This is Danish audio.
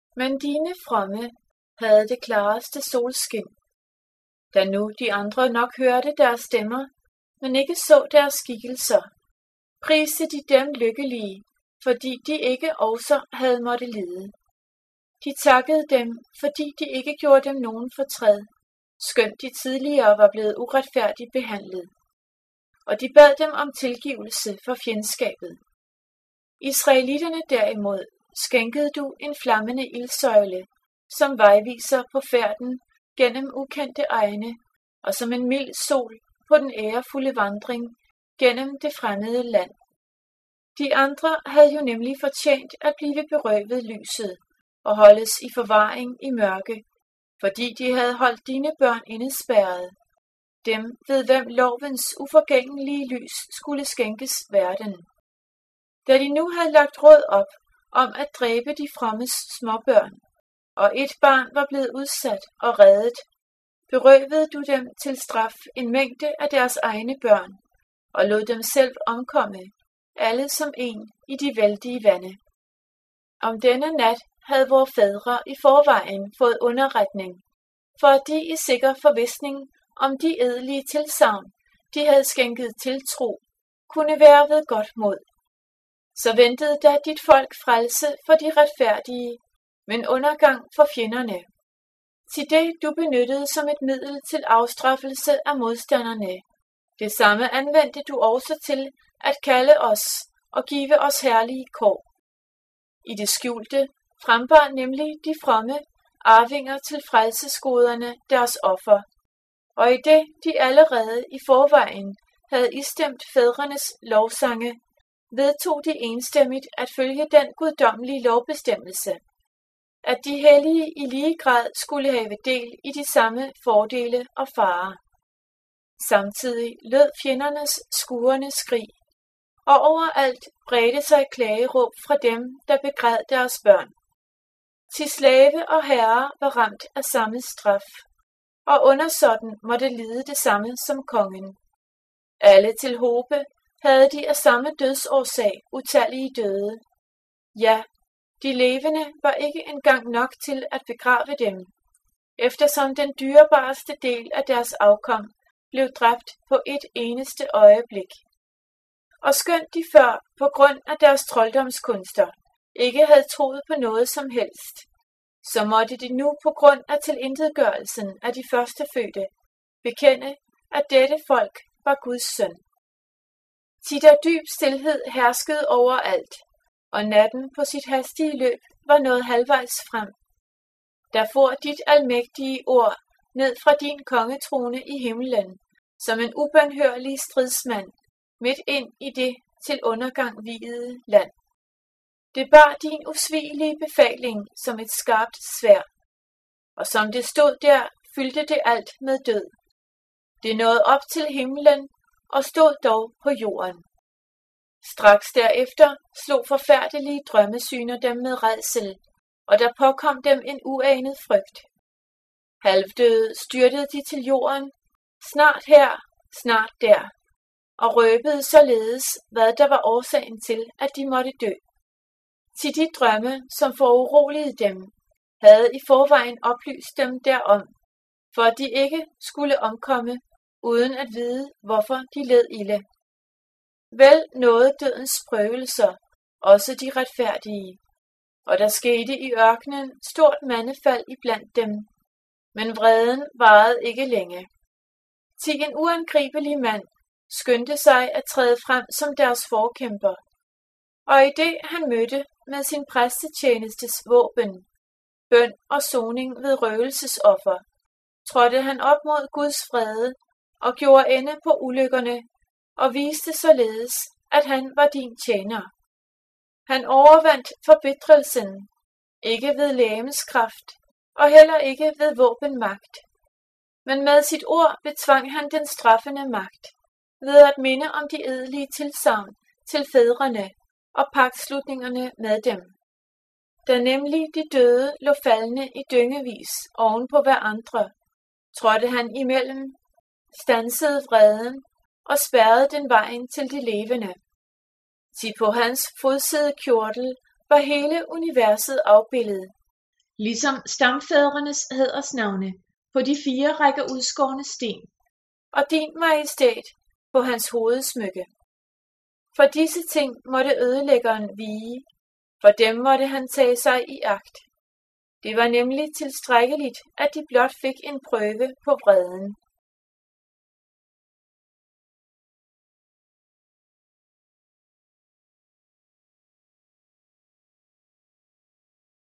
Men dine fromme havde det klareste solskin. Da nu de andre nok hørte deres stemmer, men ikke så deres skikkelser, priste de dem lykkelige, fordi de ikke også havde måtte lide. De takkede dem, fordi de ikke gjorde dem nogen fortræd, skønt de tidligere var blevet uretfærdigt behandlet. Og de bad dem om tilgivelse for fjendskabet. Israelitterne derimod skænkede du en flammende ildsøjle, som vejviser på færden gennem ukendte egne, og som en mild sol på den ærefulde vandring gennem det fremmede land. De andre havde jo nemlig fortjent at blive berøvet lyset og holdes i forvaring i mørke, fordi de havde holdt dine børn indespærret, dem ved hvem lovens uforgængelige lys skulle skænkes verden. Da de nu havde lagt råd op om at dræbe de frommes småbørn, og et barn var blevet udsat og reddet, berøvede du dem til straf en mængde af deres egne børn, og lod dem selv omkomme, alle som en i de vældige vande. Om denne nat havde vore fædre i forvejen fået underretning, for at de i sikker forvisning om de ædlige tilsagn, de havde skænket tiltro, kunne være ved godt mod. Så ventede da dit folk frelse for de retfærdige, men undergang for fjenderne. Til det du benyttede som et middel til afstraffelse af modstanderne. Det samme anvendte du også til at kalde os og give os herlige kår. I det skjulte frembar nemlig de fromme arvinger til frelsesgoderne deres offer, og i det de allerede i forvejen havde istemt fædrenes lovsange, vedtog de enstemmigt at følge den guddommelige lovbestemmelse, at de hellige i lige grad skulle have del i de samme fordele og farer. Samtidig lød fjendernes skurrende skrig, og overalt bredte sig klageråb fra dem, der begræd deres børn. Til slave og herre var ramt af samme straf, og undersåtten måtte lide det samme som kongen. Alle til hobe havde de af samme dødsårsag utallige døde. Ja, de levende var ikke engang nok til at begrave dem, eftersom den dyrebareste del af deres afkom blev dræbt på et eneste øjeblik. Og skønt de før, på grund af deres trolddomskunster, ikke havde troet på noget som helst, så måtte de nu på grund af tilintetgørelsen af de førstefødte bekende, at dette folk var Guds søn. Til der dyb stilhed herskede overalt, og natten på sit hastige løb var nået halvvejs frem. Der for dit almægtige ord ned fra din kongetrone i himlen, som en ubønhørlig stridsmand, midt ind i det til undergang vigede land. Det bar din usvigelige befaling som et skarpt sværd, og som det stod der, fyldte det alt med død. Det nåede op til himlen og stod dog på jorden. Straks derefter slog forfærdelige drømmesyner dem med rædsel, og der påkom dem en uanet frygt. Halvdøde styrtede de til jorden, snart her, snart der, og røbede således, hvad der var årsagen til, at de måtte dø. Til de drømme, som foruroligede dem, havde i forvejen oplyst dem derom, for at de ikke skulle omkomme, uden at vide, hvorfor de led ilde. Vel nåede dødens prøvelser, også de retfærdige, og der skete i ørkenen stort mandefald iblandt dem, men vreden varede ikke længe. Til en uangribelig mand skyndte sig at træde frem som deres forkæmper, og i det han mødte med sin præstetjenestes våben, bøn og soning ved røgelsesoffer, trådte han op mod Guds vrede og gjorde ende på ulykkerne og viste således, at han var din tjener. Han overvandt forbitrelsen, ikke ved legemskraft og heller ikke ved våbenmagt, men med sit ord betvang han den straffende magt, ved at minde om de ædlige tilsagn til fædrene og pagtslutningerne med dem. Da nemlig de døde lå faldende i dyngevis oven på hverandre, trådte han imellem, standsede vreden og spærrede den vejen til de levende. Til på hans fodsæde kjortel var hele universet afbildet, ligesom stamfædrenes hædersnavne på de 4 rækker udskårne sten, og din majestæt på hans hovedsmykke. For disse ting måtte ødelæggeren vige, for dem måtte han tage sig i agt. Det var nemlig tilstrækkeligt, at de blot fik en prøve på vreden.